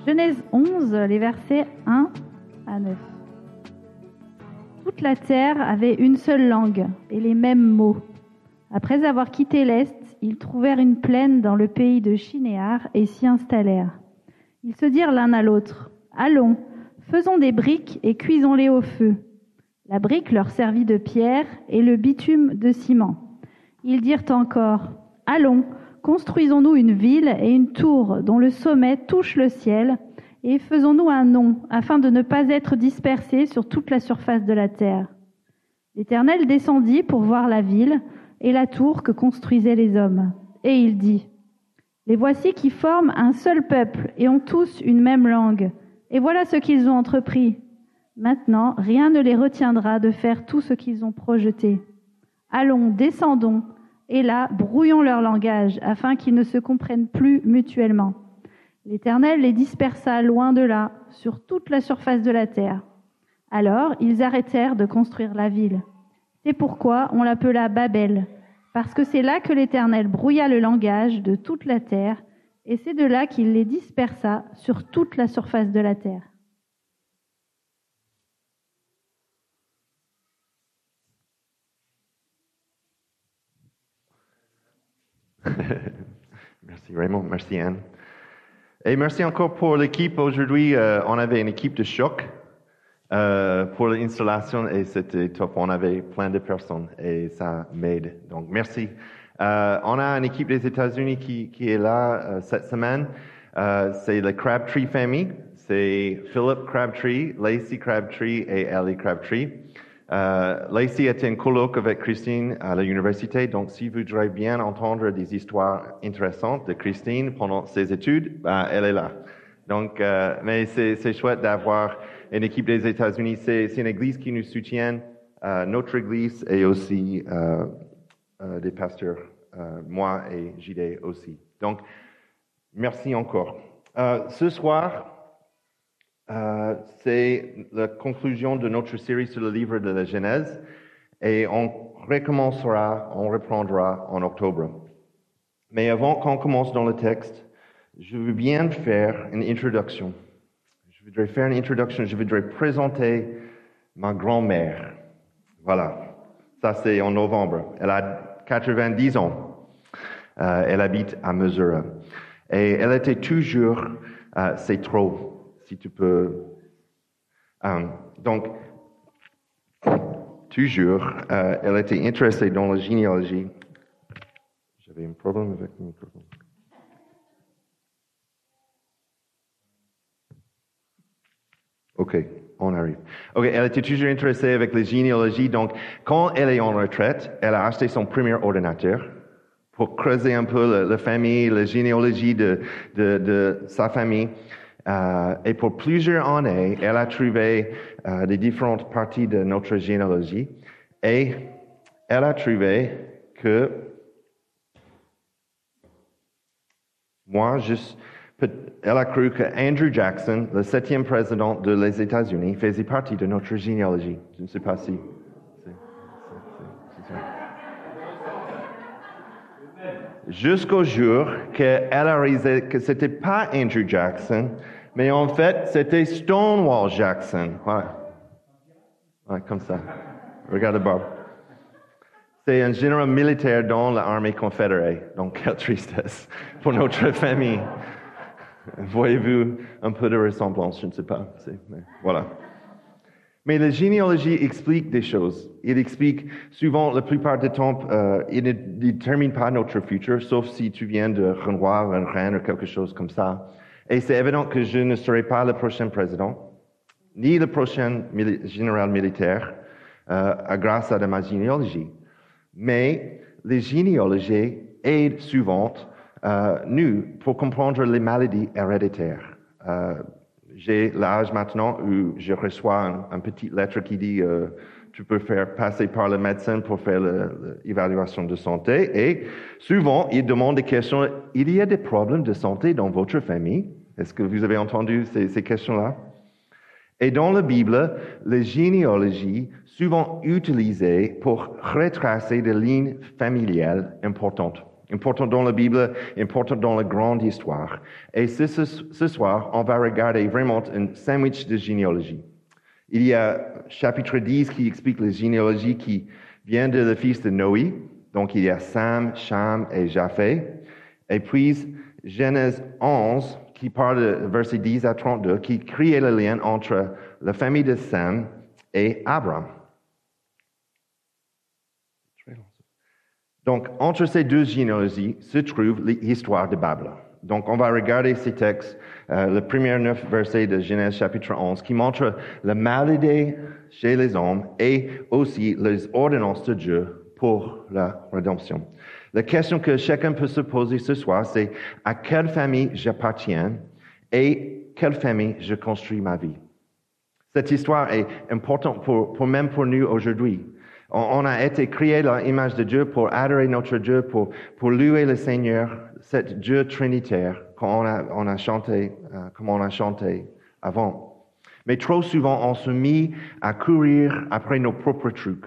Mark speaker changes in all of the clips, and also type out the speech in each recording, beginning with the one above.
Speaker 1: Genèse 11, les versets 1 à 9. Toute la terre avait une seule langue et les mêmes mots. Après avoir quitté l'Est, ils trouvèrent une plaine dans le pays de Shinéar et s'y installèrent. Ils se dirent l'un à l'autre, « Allons, faisons des briques et cuisons-les au feu. » La brique leur servit de pierre et le bitume de ciment. Ils dirent encore, « Allons, construisons-nous une ville et une tour dont le sommet touche le ciel, et faisons-nous un nom, afin de ne pas être dispersés sur toute la surface de la terre. » L'Éternel descendit pour voir la ville et la tour que construisaient les hommes. Et il dit, « Les voici qui forment un seul peuple et ont tous une même langue. Et voilà ce qu'ils ont entrepris. Maintenant, rien ne les retiendra de faire tout ce qu'ils ont projeté. Allons, descendons, et là, brouillons leur langage, afin qu'ils ne se comprennent plus mutuellement. » L'Éternel les dispersa loin de là, sur toute la surface de la terre. Alors, ils arrêtèrent de construire la ville. C'est pourquoi on l'appela Babel, parce que c'est là que l'Éternel brouilla le langage de toute la terre, et c'est de là qu'il les dispersa sur toute la surface de la terre.
Speaker 2: Merci Raymond, merci Anne. Et merci encore pour l'équipe. Aujourd'hui, on avait une équipe de choc pour l'installation et c'était top. On avait plein de personnes et ça m'aide. Donc, merci. On a une équipe des États-Unis qui est là cette semaine. C'est la Crabtree Family. C'est Philip Crabtree, Lacey Crabtree et Ellie Crabtree. Lacey était en colloque avec Christine à l'université, donc si vous voudrez bien entendre des histoires intéressantes de Christine pendant ses études, elle est là. Donc, mais c'est chouette d'avoir une équipe des États-Unis. C'est une église qui nous soutient, notre église et aussi des pasteurs, moi et JD aussi. Donc, merci encore. Ce soir, c'est la conclusion de notre série sur le livre de la Genèse et on reprendra en octobre. Mais avant qu'on commence dans le texte, je veux bien faire une introduction. Je voudrais présenter ma grand-mère. Voilà, ça c'est en novembre. Elle a 90 ans. Elle habite à Missouri. Et elle était toujours, c'est trop. Si tu peux. Donc, toujours, elle était intéressée dans la généalogie. J'avais un problème avec le microphone. OK, on arrive. OK, elle était toujours intéressée avec la généalogie. Donc, quand elle est en retraite, elle a acheté son premier ordinateur pour creuser un peu la famille, la généalogie de sa famille. Et pour plusieurs années, elle a trouvé les différentes parties de notre généalogie et elle a trouvé que elle a cru que Andrew Jackson, le 7e président des États-Unis, faisait partie de notre généalogie. Je ne sais pas si... C'est ça. Jusqu'au jour qu'elle a réalisé que c'était pas Andrew Jackson, mais en fait, c'était Stonewall Jackson. Ouais, comme ça. Regarde Bob. C'est un général militaire dans l'armée confédérée. Donc, quelle tristesse pour notre famille. Voyez-vous un peu de ressemblance? Je ne sais pas. Mais voilà. Mais la généalogie explique des choses. Il explique souvent, la plupart du temps, il ne détermine pas notre futur, sauf si tu viens de Renoir, un reine ou quelque chose comme ça. Et c'est évident que je ne serai pas le prochain président, ni le prochain général militaire, grâce à ma généalogie. Mais les généalogies aident souvent nous pour comprendre les maladies héréditaires. J'ai l'âge maintenant où je reçois une petite lettre qui dit tu peux faire passer par le médecin pour faire l'évaluation de santé. Et souvent, il demande des questions. Il y a des problèmes de santé dans votre famille? Est-ce que vous avez entendu ces questions-là? Et dans la Bible, la généalogie souvent utilisée pour retracer des lignes familiales importantes. important dans la Bible, important dans la grande histoire. Et ce soir, on va regarder vraiment un sandwich de généalogie. Il y a chapitre 10 qui explique la généalogie qui vient de le fils de Noé. Donc, il y a Sam, Cham et Japheth. Et puis, Genèse 11, qui parle de versets 10 à 32, qui crée le lien entre la famille de Sam et Abraham. Donc, entre ces deux généalogies se trouve l'histoire de Babel. Donc, on va regarder ces textes, le premier 9 versets de Genèse chapitre 11, qui montrent la maladie chez les hommes et aussi les ordonnances de Dieu pour la rédemption. La question que chacun peut se poser ce soir, c'est à quelle famille j'appartiens et quelle famille je construis ma vie. Cette histoire est importante même pour nous aujourd'hui. On a été créés à l'image de Dieu pour adorer notre Dieu, pour louer le Seigneur, cet Dieu trinitaire, comme on a chanté avant. Mais trop souvent, on se met à courir après nos propres trucs.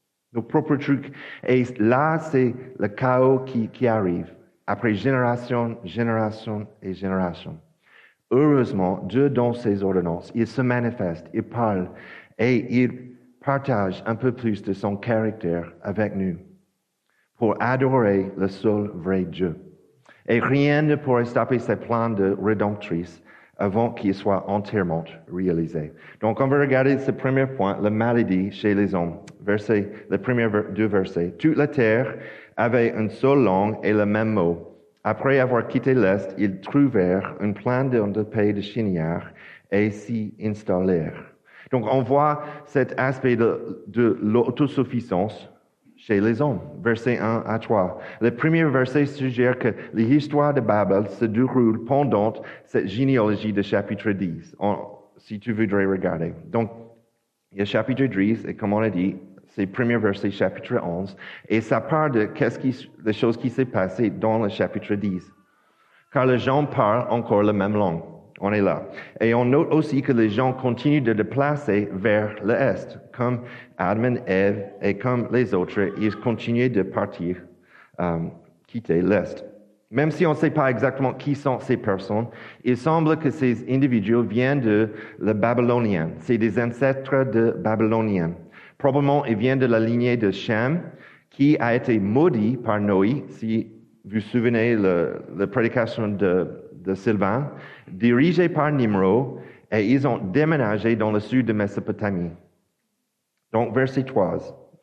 Speaker 2: Et là, c'est le chaos qui arrive, après génération et génération. Heureusement, Dieu, dans ses ordonnances, il se manifeste, il parle et il partage un peu plus de son caractère avec nous pour adorer le seul vrai Dieu. Et rien ne pourrait stopper ses plans de rédemptrice avant qu'il soit entièrement réalisé. Donc, on va regarder ce premier point, la maladie chez les hommes. Les premiers deux versets. Toute la terre avait une seule langue et le même mot. Après avoir quitté l'Est, ils trouvèrent une plaine dans le pays de Shinéar et s'y installèrent. Donc, on voit cet aspect de l'autosuffisance chez les hommes, versets 1 à 3. Le premier verset suggère que l'histoire de Babel se déroule pendant cette généalogie de chapitre 10, si tu voudrais regarder. Donc, il y a chapitre 10, et comme on a dit, c'est le premier verset, chapitre 11, et ça parle de les choses qui s'est passées dans le chapitre 10. Car les gens parlent encore la même langue. On est là. Et on note aussi que les gens continuent de déplacer vers l'Est, comme Adam et Ève, et comme les autres, ils continuent de partir, quitter l'Est. Même si on ne sait pas exactement qui sont ces personnes, il semble que ces individus viennent de la Babylonienne. C'est des ancêtres de Babyloniens. Probablement, ils viennent de la lignée de Shem, qui a été maudit par Noé, si vous vous souvenez la prédication de Sylvain, dirigés par Nimrod, et ils ont déménagé dans le sud de Mésopotamie. Donc, verset 3.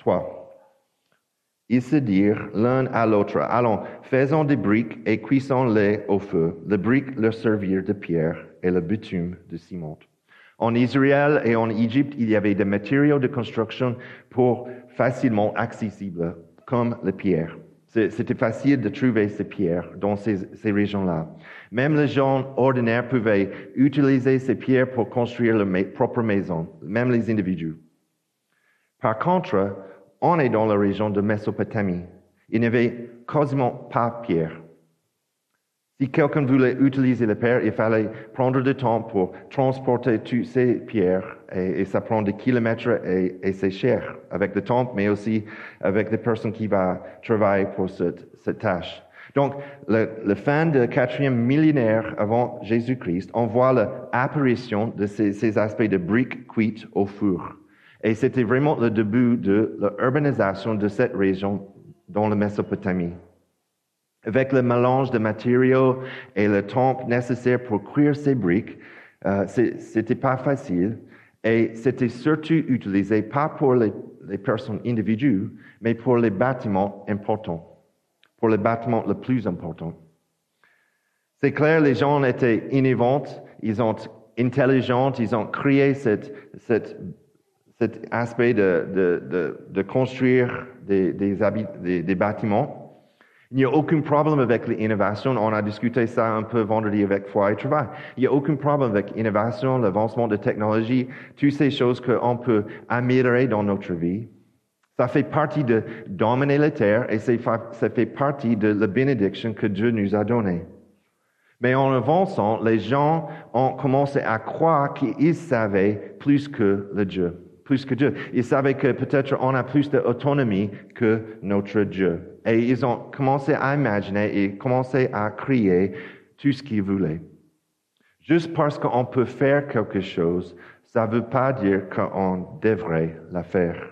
Speaker 2: Ils se dirent l'un à l'autre, allons, faisons des briques et cuisons-les au feu. Les briques leur servirent de pierre et le bitume de ciment. En Israël et en Égypte, il y avait des matériaux de construction facilement accessibles, comme les pierres. C'était facile de trouver ces pierres dans ces régions-là. Même les gens ordinaires pouvaient utiliser ces pierres pour construire leur propre maison, même les individus. Par contre, on est dans la région de Mésopotamie. Il n'y avait quasiment pas de pierre. Si quelqu'un voulait utiliser les pierres, il fallait prendre du temps pour transporter toutes ces pierres et ça prend des kilomètres et c'est cher avec le temps, mais aussi avec les personnes qui vont travailler pour cette tâche. Donc, la fin du 4e millénaire avant Jésus-Christ, on voit l'apparition de ces aspects de briques cuites au four. Et c'était vraiment le début de l'urbanisation de cette région dans la Mésopotamie. Avec le mélange de matériaux et le temps nécessaire pour cuire ces briques, c'était pas facile et c'était surtout utilisé pas pour les personnes individuelles, mais pour les bâtiments importants, pour les bâtiments les plus importants. C'est clair, les gens étaient innovants, ils sont intelligents, ils ont créé cet aspect de construire des bâtiments. Il n'y a aucun problème avec l'innovation. On a discuté ça un peu vendredi avec Foi et Travail. Il n'y a aucun problème avec l'innovation, l'avancement de technologie, toutes ces choses qu'on peut améliorer dans notre vie. Ça fait partie de dominer la terre et ça fait partie de la bénédiction que Dieu nous a donnée. Mais en avançant, les gens ont commencé à croire qu'ils savaient plus que Dieu. Ils savaient que peut-être on a plus d'autonomie que notre Dieu. Et ils ont commencé à imaginer et commencé à créer tout ce qu'ils voulaient. Juste parce qu'on peut faire quelque chose, ça ne veut pas dire qu'on devrait la faire.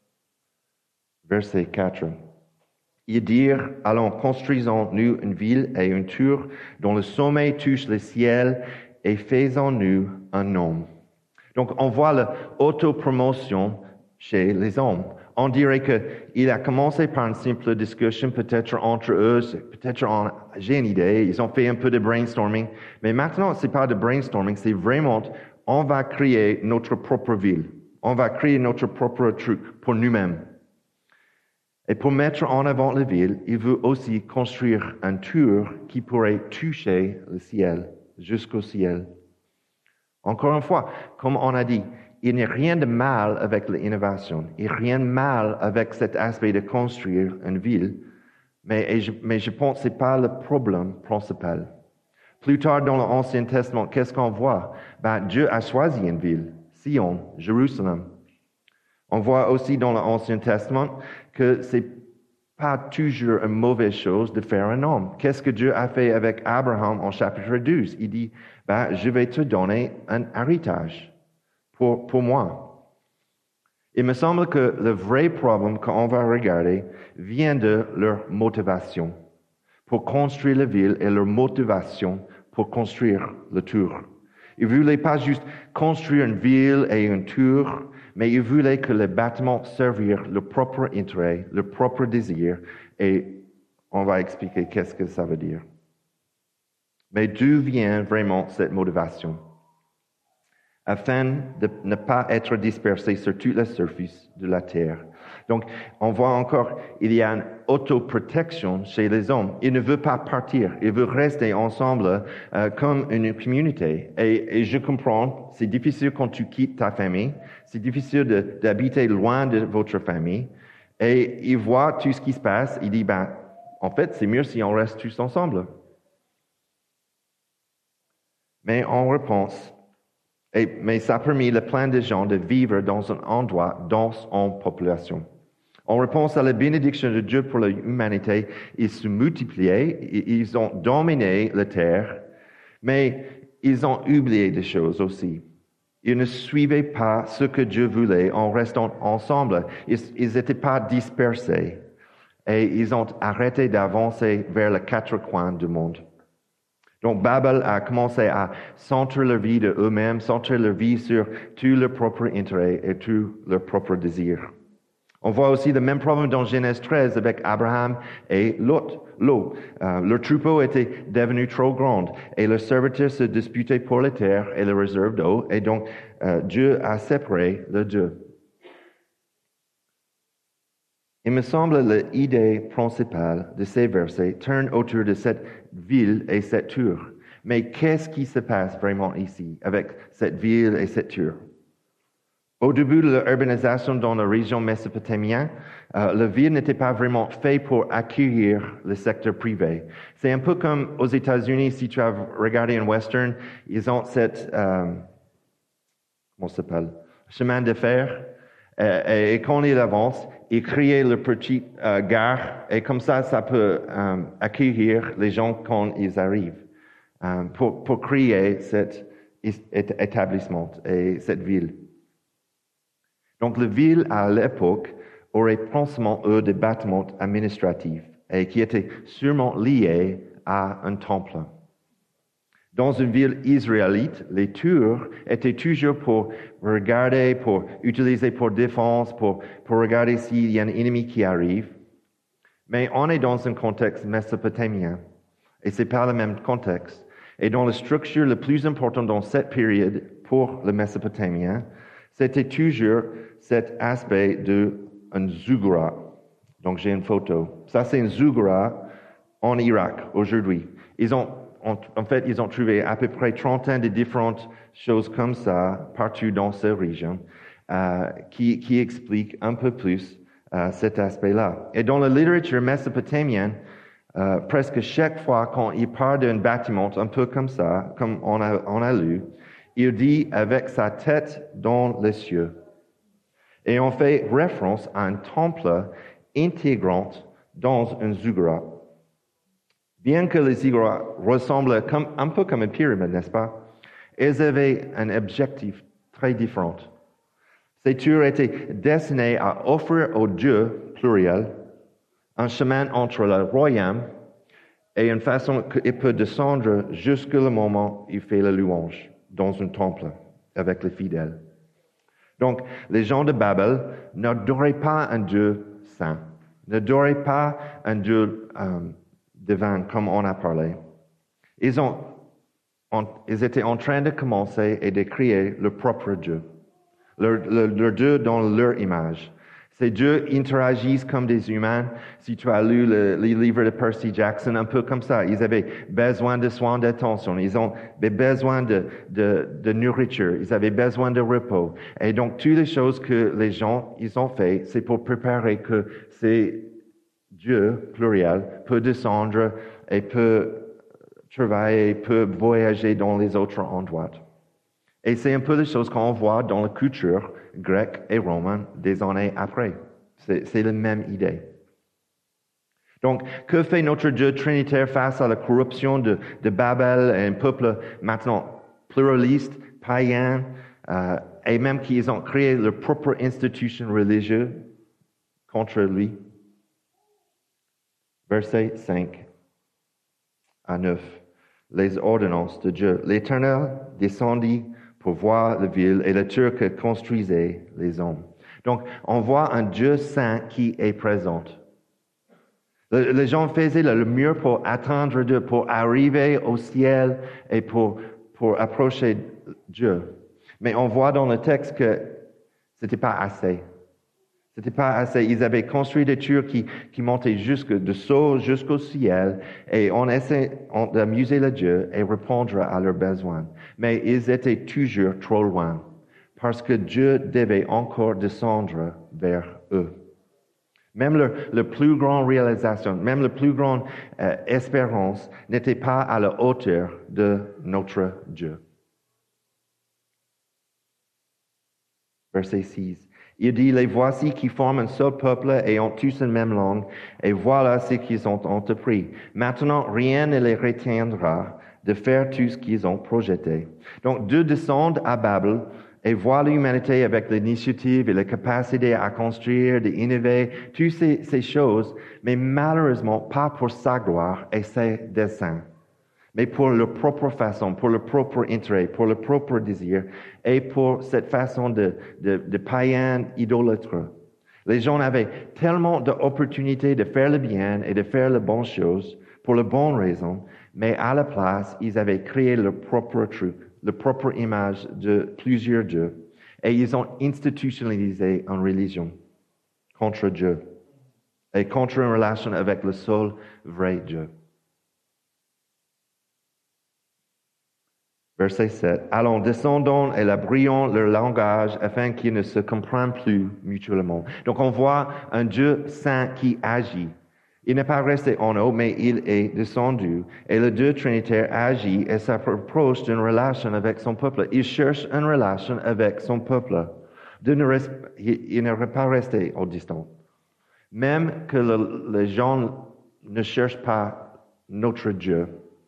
Speaker 2: Verset 4. Ils dirent, allons, construisons-nous une ville et une tour dont le sommet touche le ciel et faisons-nous un homme. Donc, on voit l'autopromotion chez les hommes. On dirait qu'il a commencé par une simple discussion, peut-être entre eux, peut-être j'ai une idée, ils ont fait un peu de brainstorming, mais maintenant, ce n'est pas de brainstorming, c'est vraiment, on va créer notre propre ville, on va créer notre propre truc pour nous-mêmes. Et pour mettre en avant la ville, il veut aussi construire un tour qui pourrait toucher le ciel, jusqu'au ciel. Encore une fois, comme on a dit, il n'y a rien de mal avec l'innovation, il n'y a rien de mal avec cet aspect de construire une ville, mais je pense que ce n'est pas le problème principal. Plus tard dans l'Ancien Testament, qu'est-ce qu'on voit? Dieu a choisi une ville, Sion, Jérusalem. On voit aussi dans l'Ancien Testament que ce n'est pas toujours une mauvaise chose de faire un homme. Qu'est-ce que Dieu a fait avec Abraham en chapitre 12? Il dit, je vais te donner un héritage pour moi. Il me semble que le vrai problème qu'on va regarder vient de leur motivation pour construire la ville et leur motivation pour construire le tour. Ils ne voulaient pas juste construire une ville et une tour, mais ils voulaient que les bâtiments servent leur propre intérêt, leur propre désir, et on va expliquer qu'est-ce que ça veut dire. Mais d'où vient vraiment cette motivation? Afin de ne pas être dispersés sur toute la surface de la terre. Donc, on voit encore, il y a une autoprotection chez les hommes. Ils ne veulent pas partir, ils veulent rester ensemble comme une communauté. Et je comprends, c'est difficile quand tu quittes ta famille, c'est difficile d'habiter loin de votre famille. Et ils voient tout ce qui se passe, ils disent, en fait, c'est mieux si on reste tous ensemble. Mais on repense, mais ça a permis à plein de gens de vivre dans un endroit dense en population. On repense à la bénédiction de Dieu pour l'humanité. Ils se multipliaient, ils ont dominé la terre, mais ils ont oublié des choses aussi. Ils ne suivaient pas ce que Dieu voulait en restant ensemble. Ils n'étaient pas dispersés et ils ont arrêté d'avancer vers les quatre coins du monde. Donc, Babel a commencé à centrer leur vie de eux-mêmes, centrer leur vie sur tout leur propre intérêt et tout leur propre désir. On voit aussi le même problème dans Genèse 13 avec Abraham et Lot. Leur troupeau était devenu trop grand et leurs serviteurs se disputaient pour la terre et les réserves d'eau, et donc Dieu a séparé les deux. Il me semble que l'idée principale de ces versets tourne autour de cette ville et cette tour. Mais qu'est-ce qui se passe vraiment ici avec cette ville et cette tour? Au début de l'urbanisation dans la région mésopotamienne, la ville n'était pas vraiment faite pour accueillir le secteur privé. C'est un peu comme aux États-Unis, si tu as regardé un western, ils ont cette, comment ça s'appelle, chemin de fer, et quand ils avancent, ils créent leur petite gare, et comme ça peut accueillir les gens quand ils arrivent, pour créer cet établissement et cette ville. Donc, la ville, à l'époque, aurait principalement eu des bâtiments administratifs et qui étaient sûrement liés à un temple. Dans une ville israélite, les tours étaient toujours pour regarder, pour utiliser pour défense, pour regarder s'il y a un ennemi qui arrive. Mais on est dans un contexte mésopotamien et ce n'est pas le même contexte. Et dans la structure la plus importante dans cette période pour le Mésopotamien, c'était toujours cet aspect d'un zougoura. Donc, j'ai une photo. Ça, c'est un zougoura en Irak aujourd'hui. Ils ont trouvé à peu près 30 de différentes choses comme ça partout dans cette région qui expliquent un peu plus cet aspect-là. Et dans la littérature mésopotamienne, presque chaque fois quand il parle d'un bâtiment un peu comme ça, comme on a lu, il dit avec sa tête dans les cieux. Et on fait référence à un temple intégrant dans un ziggurat. Bien que les ziggurats ressemblent un peu comme une pyramide, n'est-ce pas? Ils avaient un objectif très différent. Ces tours étaient destinées à offrir au Dieu, pluriel, un chemin entre le royaume et une façon qu'il peut descendre jusqu'au moment où il fait la louange dans un temple avec les fidèles. Donc, les gens de Babel n'adoraient pas un Dieu saint, n'adoraient pas un Dieu divin comme on a parlé. Ils étaient en train de commencer et de créer leur propre Dieu. Leur Dieu dans leur image. Ces dieux interagissent comme des humains. Si tu as lu les livres de Percy Jackson, un peu comme ça, ils avaient besoin de soins d'attention, ils avaient besoin de nourriture, ils avaient besoin de repos. Et donc, toutes les choses que les gens, ils ont fait, c'est pour préparer que ces dieux, pluriel, peuvent descendre et peuvent travailler, peuvent voyager dans les autres endroits. Et c'est un peu les choses qu'on voit dans la culture grecque et romaine des années après. C'est la même idée. Donc, que fait notre Dieu trinitaire face à la corruption de Babel, un peuple maintenant pluraliste, païen, et même qu'ils ont créé leur propre institution religieuse contre lui? Versets 5 à 9. Les ordonnances de Dieu. L'Éternel descendit pour voir la ville et la tour que construisaient les hommes. Donc, on voit un Dieu saint qui est présent. Les gens faisaient le mieux pour atteindre Dieu, pour arriver au ciel et pour approcher Dieu. Mais on voit dans le texte que c'était pas assez. C'était pas assez. Ils avaient construit des tours qui montaient jusqu'au ciel et on essayait d'amuser le Dieu et répondre à leurs besoins. Mais ils étaient toujours trop loin parce que Dieu devait encore descendre vers eux. Même la plus grande réalisation, même la plus grande espérance n'était pas à la hauteur de notre Dieu. Verset 6. Il dit, les voici qui forment un seul peuple et ont tous une même langue, et voilà ce qu'ils ont entrepris. Maintenant, rien ne les retiendra de faire tout ce qu'ils ont projeté. Donc, Dieu descend à Babel et voit l'humanité avec l'initiative et la capacité à construire, d'innover, toutes ces choses, mais malheureusement pas pour sa gloire et ses desseins, mais pour leur propre façon, pour leur propre intérêt, pour leur propre désir, et pour cette façon de païen idolâtre. Les gens avaient tellement d'opportunités de faire le bien et de faire les bonnes choses pour les bonnes raisons, mais à la place, ils avaient créé leur propre truc, leur propre image de plusieurs dieux, et ils ont institutionnalisé une religion contre Dieu et contre une relation avec le seul vrai Dieu. Verset 7. Allons, descendons et laborions leur langage afin qu'ils ne se comprennent plus mutuellement. Donc on voit un Dieu saint qui agit. Il n'est pas resté en haut, mais il est descendu. Et le Dieu trinitaire agit et s'approche d'une relation avec son peuple. Il cherche une relation avec son peuple. Il ne pas resté au distant. Même que les gens ne cherchent pas notre Dieu,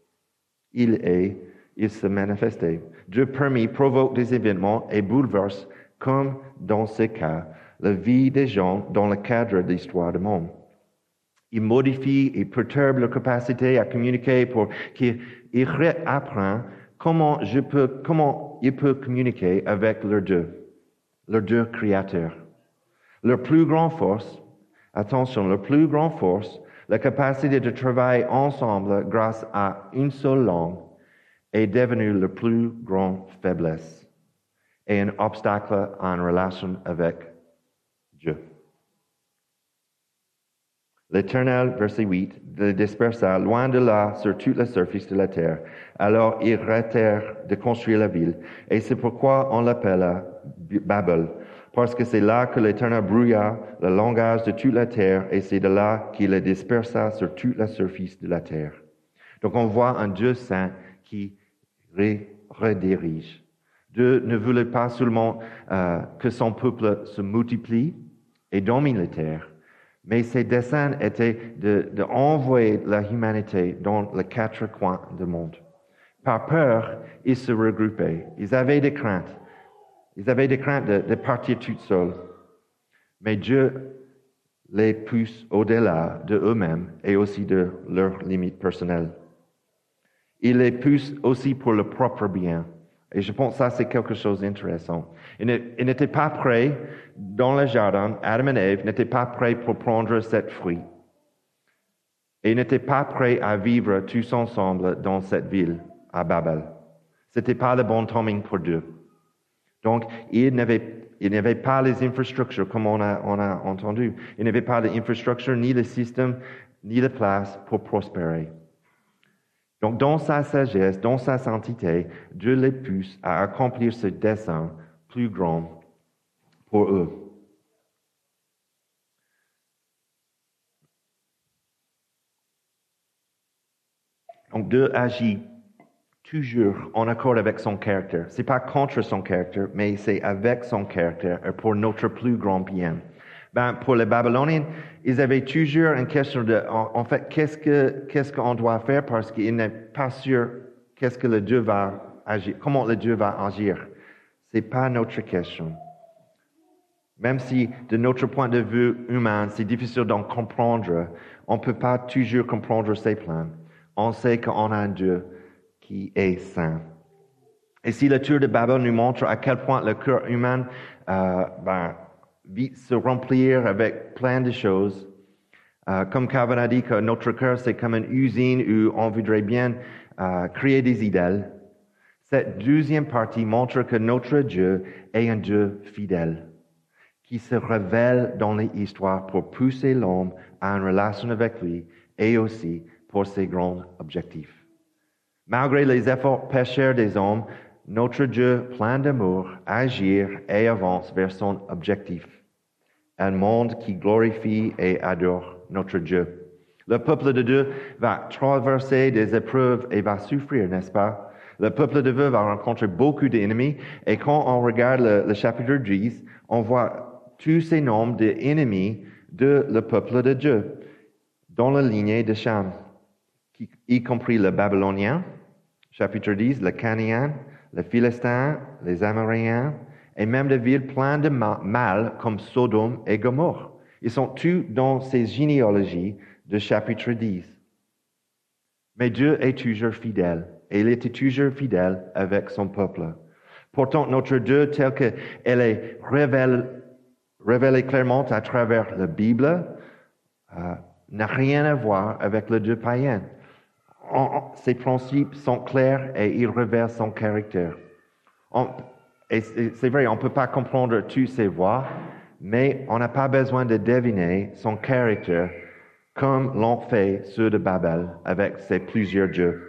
Speaker 2: il se manifestait. Dieu permet, provoque des événements et bouleverse, comme dans ce cas, la vie des gens dans le cadre de l'histoire du monde. Il modifie et perturbe leur capacité à communiquer pour qu'ils réapprennent comment ils peuvent communiquer avec leur Dieu créateur. Leur plus grande force, leur plus grande force, la capacité de travailler ensemble grâce à une seule langue, est devenue la plus grande faiblesse et un obstacle à une relation avec Dieu. L'Éternel, verset 8, les dispersa loin de là sur toute la surface de la terre. Alors ils arrêtèrent de construire la ville, et c'est pourquoi on l'appela Babel, parce que c'est là que l'Éternel brouilla le langage de toute la terre, et c'est de là qu'il les dispersa sur toute la surface de la terre. Donc on voit un Dieu saint qui redirige. Dieu ne voulait pas seulement que son peuple se multiplie et domine la terre, Mais ses desseins étaient d'envoyer la humanité dans les quatre coins du monde. Par peur, ils se regroupaient. Ils avaient des craintes. Ils avaient des craintes de partir tout seuls. Mais Dieu les pousse au-delà d'eux-mêmes et aussi de leurs limites personnelles. Il les pousse aussi pour le propre bien. Et je pense que ça, c'est quelque chose d'intéressant. Ils n'étaient pas prêts, dans le jardin, Adam et Ève n'étaient pas prêts pour prendre cette fruit. Et ils n'étaient pas prêts à vivre tous ensemble dans cette ville, à Babel. Ce n'était pas le bon timing pour Dieu. Donc, ils n'avaient pas les infrastructures, comme on a entendu. Ils n'avaient pas l'infrastructure, ni le système, ni la place pour prospérer. Donc, dans sa sagesse, dans sa sainteté, Dieu les pousse à accomplir ce dessein plus grand pour eux. Donc, Dieu agit toujours en accord avec son caractère. Ce n'est pas contre son caractère, mais c'est avec son caractère et pour notre plus grand bien. Pour les Babyloniens, ils avaient toujours une question de, en fait, qu'est-ce qu'on doit faire parce qu'ils n'est pas sûr qu'est-ce que le Dieu va agir, comment le Dieu va agir. Ce n'est pas notre question. Même si, de notre point de vue humain, c'est difficile d'en comprendre, on ne peut pas toujours comprendre ses plans. On sait qu'on a un Dieu qui est saint. Et si le tour de Babel nous montre à quel point le cœur humain vite se remplir avec plein de choses, comme Calvin a dit que notre cœur c'est comme une usine où on voudrait bien créer des idéaux. Cette deuxième partie montre que notre Dieu est un Dieu fidèle, qui se révèle dans les histoires pour pousser l'homme à une relation avec lui et aussi pour ses grands objectifs. Malgré les efforts pécheurs des hommes, notre Dieu, plein d'amour, agit et avance vers son objectif. Un monde qui glorifie et adore notre Dieu. Le peuple de Dieu va traverser des épreuves et va souffrir, n'est-ce pas? Le peuple de Dieu va rencontrer beaucoup d'ennemis et quand on regarde le chapitre 10, on voit tous ces noms d'ennemis de le peuple de Dieu dans la lignée de Cham, y compris le Babylonien, chapitre 10, le Cananéen, les Philistins, les Amoréens, et même des villes pleines de mal comme Sodome et Gomorrhe. Ils sont tous dans ces généalogies de chapitre 10. Mais Dieu est toujours fidèle, et il était toujours fidèle avec son peuple. Pourtant, notre Dieu, tel qu'elle est révélée clairement à travers la Bible, n'a rien à voir avec le Dieu païen. Ses principes sont clairs et il révèle son caractère. Et c'est vrai, on ne peut pas comprendre toutes ses voies, mais on n'a pas besoin de deviner son caractère comme l'ont fait ceux de Babel avec ses plusieurs dieux.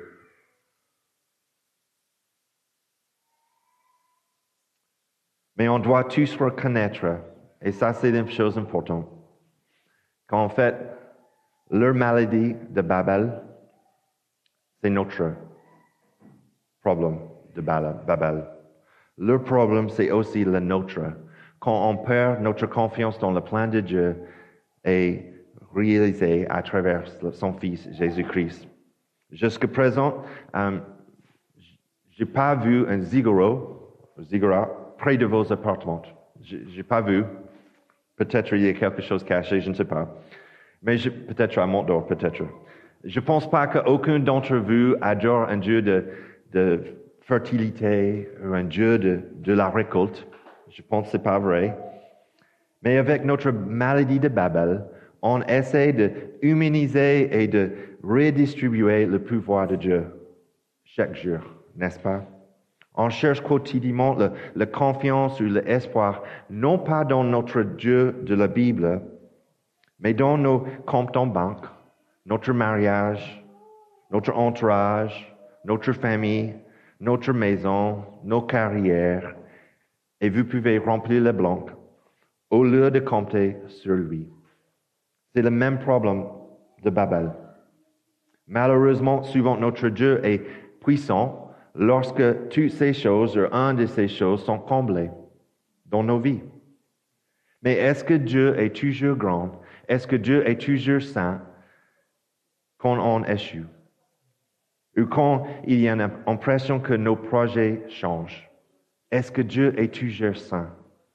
Speaker 2: Mais on doit tous reconnaître, et ça c'est une chose importante, qu'en fait, leur maladie de Babel, c'est notre problème de Babel. Leur problème, c'est aussi le nôtre. Quand on perd notre confiance dans le plan de Dieu et réalisé à travers son Fils Jésus-Christ. Jusqu'à présent, je n'ai pas vu un ziggurat près de vos appartements. Je n'ai pas vu. Peut-être il y a quelque chose caché, je ne sais pas. Mais peut-être à Mont-d'Or, peut-être. Je ne pense pas qu'aucun d'entre vous adore un Dieu de fertilité ou un Dieu de la récolte. Je pense que ce n'est pas vrai. Mais avec notre maladie de Babel, on essaie de humaniser et de redistribuer le pouvoir de Dieu chaque jour, n'est-ce pas? On cherche quotidiennement la confiance ou l'espoir, non pas dans notre Dieu de la Bible, mais dans nos comptes en banque, notre mariage, notre entourage, notre famille, notre maison, nos carrières, et vous pouvez remplir le blanc au lieu de compter sur lui. C'est le même problème de Babel. Malheureusement, souvent notre Dieu est puissant lorsque toutes ces choses, ou un de ces choses, sont comblées dans nos vies. Mais est-ce que Dieu est toujours grand Est-ce que Dieu est toujours saint quand on échoue? Ou quand il y a une impression que nos projets changent? Est-ce que Dieu est toujours saint?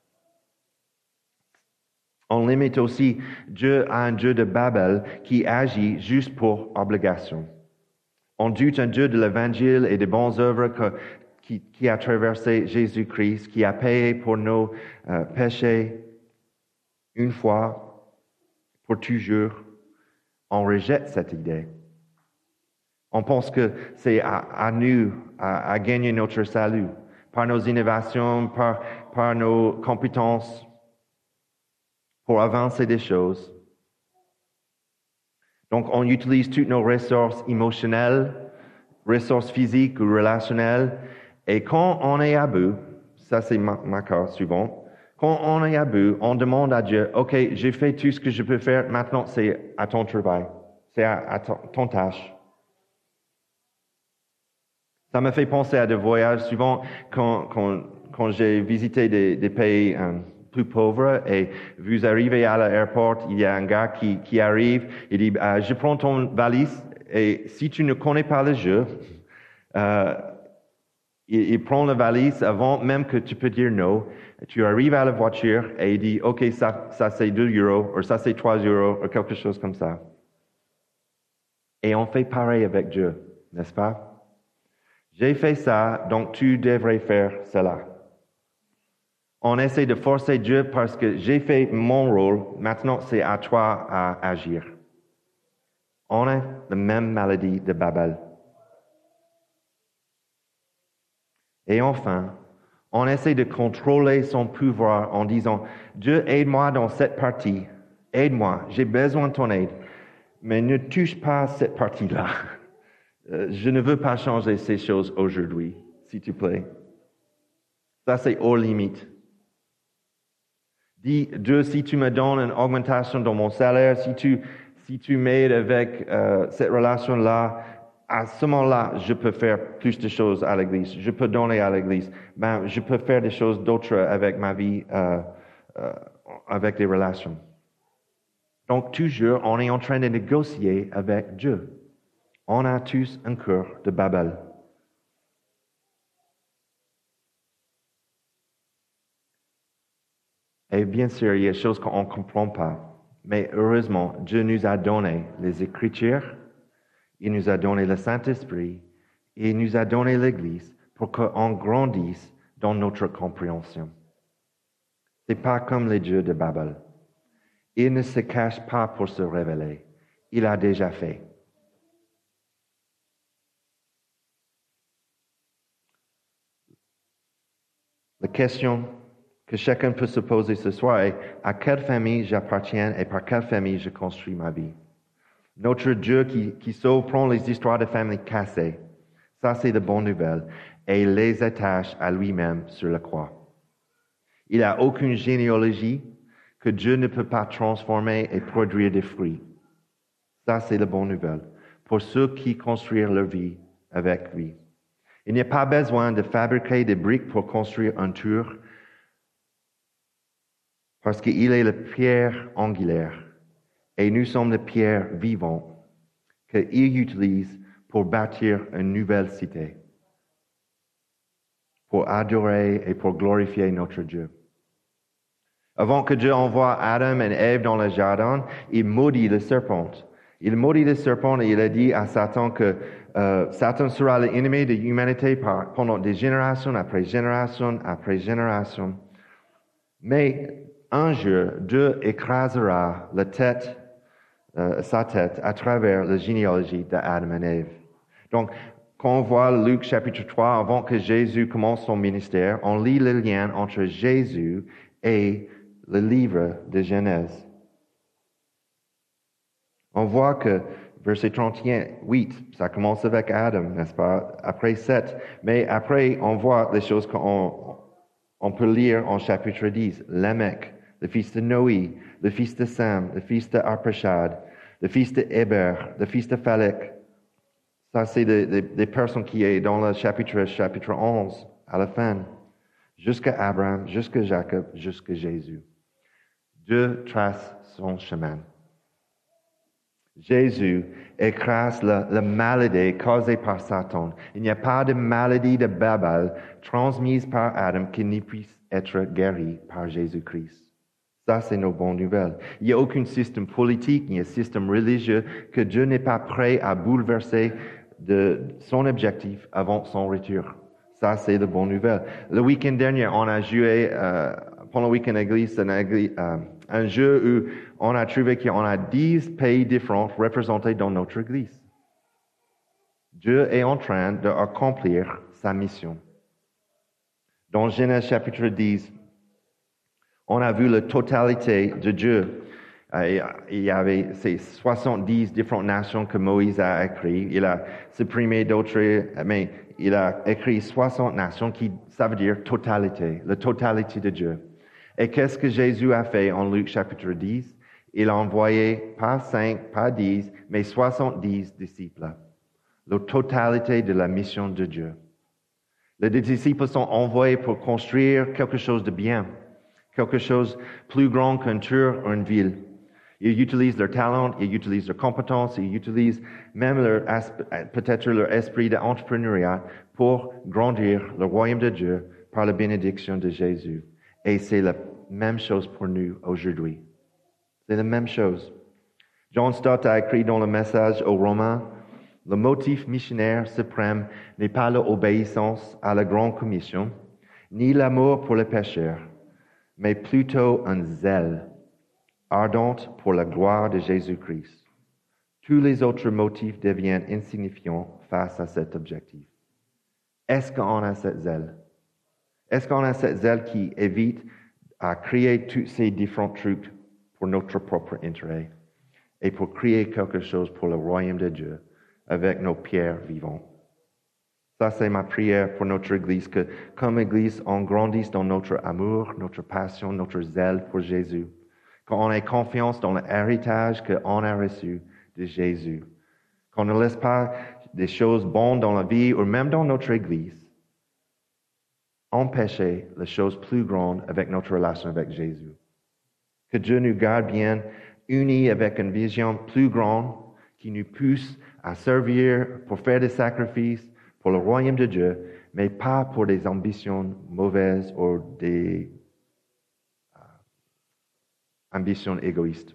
Speaker 2: On limite aussi Dieu à un Dieu de Babel qui agit juste pour obligation. On doute un Dieu de l'Évangile et des bonnes œuvres qui a traversé Jésus-Christ, qui a payé pour nos péchés une fois, pour toujours. On rejette cette idée. On pense que c'est à nous à gagner notre salut par nos innovations, par nos compétences, pour avancer des choses. Donc, on utilise toutes nos ressources émotionnelles, ressources physiques ou relationnelles, et quand on est à bout, ça c'est ma cas souvent, quand on est à bout, on demande à Dieu, OK, j'ai fait tout ce que je peux faire, maintenant c'est à ton travail, c'est à ton tâche. Ça me fait penser à des voyages, souvent quand j'ai visité des pays plus pauvres et vous arrivez à l'aéroport, il y a un gars qui arrive, il dit, je prends ton valise et si tu ne connais pas le jeu, il prend la valise avant même que tu peux dire non. Tu arrives à la voiture et il dit, OK, ça c'est 2 euros, ou ça c'est 3 euros, ou quelque chose comme ça. Et on fait pareil avec Dieu, n'est-ce pas? J'ai fait ça, donc tu devrais faire cela. On essaie de forcer Dieu parce que j'ai fait mon rôle, maintenant c'est à toi à agir. On a la même maladie de Babel. Et enfin, on essaie de contrôler son pouvoir en disant, Dieu, aide-moi dans cette partie, aide-moi, j'ai besoin de ton aide, mais ne touche pas cette partie-là. Je ne veux pas changer ces choses aujourd'hui, s'il te plaît. Ça, c'est hors limite. Dis, Dieu, si tu me donnes une augmentation dans mon salaire, si tu m'aides avec cette relation-là, à ce moment-là, je peux faire plus de choses à l'Église. Je peux donner à l'Église. Je peux faire des choses d'autres avec ma vie, avec les relations. Donc, toujours, on est en train de négocier avec Dieu. On a tous un cœur de Babel. Et bien sûr, il y a des choses qu'on ne comprend pas. Mais heureusement, Dieu nous a donné les Écritures, il nous a donné le Saint-Esprit, et il nous a donné l'Église pour qu'on grandisse dans notre compréhension. Ce n'est pas comme les dieux de Babel. Il ne se cache pas pour se révéler. Il a déjà fait. La question que chacun peut se poser ce soir est à quelle famille j'appartiens et par quelle famille je construis ma vie. Notre Dieu qui sauve prend les histoires de familles cassées. Ça, c'est de bonnes nouvelles. Et il les attache à lui-même sur la croix. Il n'a aucune généalogie que Dieu ne peut pas transformer et produire des fruits. Ça, c'est de bonnes nouvelles pour ceux qui construisent leur vie avec lui. Il n'y a pas besoin de fabriquer des briques pour construire un tour parce qu'il est la pierre angulaire et nous sommes les pierres vivantes qu'il utilise pour bâtir une nouvelle cité, pour adorer et pour glorifier notre Dieu. Avant que Dieu envoie Adam et Ève dans le jardin, il maudit le serpent. Il maudit le serpent et il a dit à Satan que Satan sera l'ennemi de l'humanité pendant des générations après génération après génération. Mais un jour, Dieu écrasera sa tête à travers la généalogie d'Adam et Ève. Donc, quand on voit Luc chapitre 3, avant que Jésus commence son ministère, on lit le lien entre Jésus et le livre de Genèse. On voit que verset 38, ça commence avec Adam, n'est-ce pas? Après 7. Mais après, on voit les choses qu'on peut lire en chapitre 10. Lamech, le fils de Noé, le fils de Sam, le fils de Arpachad, le fils de Héber, le fils de Phalec. Ça, c'est des personnes qui sont dans le chapitre 11, à la fin. Jusqu'à Abraham, jusqu'à Jacob, jusqu'à Jésus. Dieu trace son chemin. Jésus écrase la maladie causée par Satan. Il n'y a pas de maladie de Babel transmise par Adam qui ne puisse être guérie par Jésus-Christ. Ça, c'est nos bonnes nouvelles. Il n'y a aucun système politique, ni un système religieux que Dieu n'est pas prêt à bouleverser de son objectif avant son retour. Ça, c'est la bonne nouvelle. Le week-end dernier, on a joué, pendant le week-end église, un jeu où on a trouvé qu'on a 10 pays différents représentés dans notre église. Dieu est en train d'accomplir sa mission. Dans Genèse chapitre 10, on a vu la totalité de Dieu. Il y avait ces 70 différentes nations que Moïse a écrites. Il a supprimé d'autres, mais il a écrit 60 nations ça veut dire totalité, la totalité de Dieu. Et qu'est-ce que Jésus a fait en Luc chapitre 10? Il a envoyé pas 5, pas 10, mais 70 disciples. La totalité de la mission de Dieu. Les disciples sont envoyés pour construire quelque chose de bien, quelque chose plus grand qu'un tour ou une ville. Ils utilisent leur talent, ils utilisent leurs compétences, ils utilisent même peut-être leur esprit d'entrepreneuriat pour grandir le royaume de Dieu par la bénédiction de Jésus. Et c'est la même chose pour nous aujourd'hui. C'est la même chose. John Stott a écrit dans le message aux Romains, le motif missionnaire suprême n'est pas l'obéissance à la grande commission, ni l'amour pour les pécheurs, mais plutôt un zèle ardent pour la gloire de Jésus-Christ. Tous les autres motifs deviennent insignifiants face à cet objectif. Est-ce qu'on a cette zèle? Est-ce qu'on a cette zèle qui évite à créer tous ces différents trucs pour notre propre intérêt et pour créer quelque chose pour le royaume de Dieu avec nos pierres vivantes? Ça, c'est ma prière pour notre Église, que comme Église, on grandisse dans notre amour, notre passion, notre zèle pour Jésus. Qu'on ait confiance dans l'héritage qu'on a reçu de Jésus. Qu'on ne laisse pas des choses bonnes dans la vie ou même dans notre Église empêcher les choses plus grandes avec notre relation avec Jésus. Que Dieu nous garde bien unis avec une vision plus grande qui nous pousse à servir pour faire des sacrifices pour le royaume de Dieu, mais pas pour des ambitions mauvaises ou des ambitions égoïstes.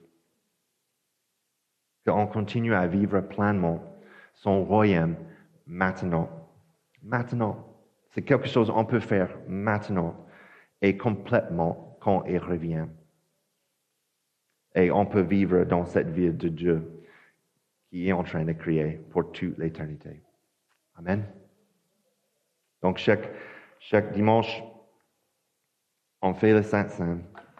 Speaker 2: Qu'on continue à vivre pleinement son royaume maintenant. Maintenant. C'est quelque chose qu'on peut faire maintenant et complètement quand il revient. Et on peut vivre dans cette ville de Dieu qui est en train de créer pour toute l'éternité. Amen. Donc chaque dimanche, on fait le Saint-Saint.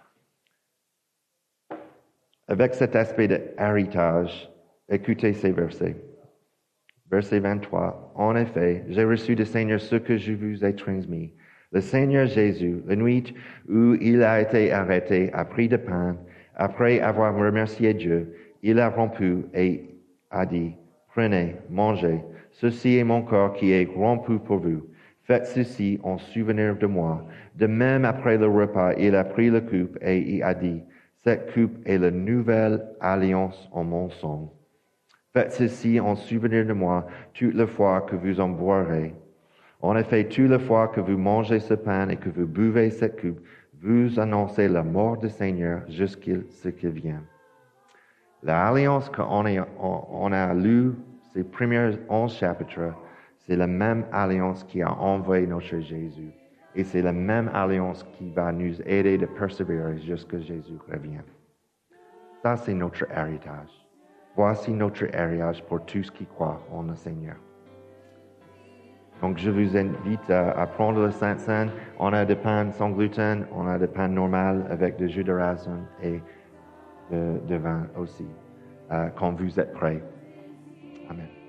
Speaker 2: Avec cet aspect d'héritage, écoutez ces versets. Verset 23. En effet, j'ai reçu du Seigneur ce que je vous ai transmis. Le Seigneur Jésus, la nuit où il a été arrêté, a pris de pain. Après avoir remercié Dieu, il a rompu et a dit, prenez, mangez. Ceci est mon corps qui est rompu pour vous. Faites ceci en souvenir de moi. De même, après le repas, il a pris la coupe et il a dit, cette coupe est la nouvelle alliance en mon sang. Faites ceci en souvenir de moi toutes les fois que vous en boirez. En effet, toutes les fois que vous mangez ce pain et que vous buvez cette coupe, vous annoncez la mort du Seigneur jusqu'à ce qu'il vienne. L'alliance qu'on a lue, ces premiers 11 chapitres, c'est la même alliance qui a envoyé notre Jésus. Et c'est la même alliance qui va nous aider de persévérer jusqu'à ce que Jésus revienne. Ça, c'est notre héritage. Voici notre héritage pour tous qui croient en le Seigneur. Donc, je vous invite à prendre le Saint-Saint. On a des pains sans gluten, on a des pains normaux avec du jus de raisin et de vin aussi, quand vous êtes prêts. Amen.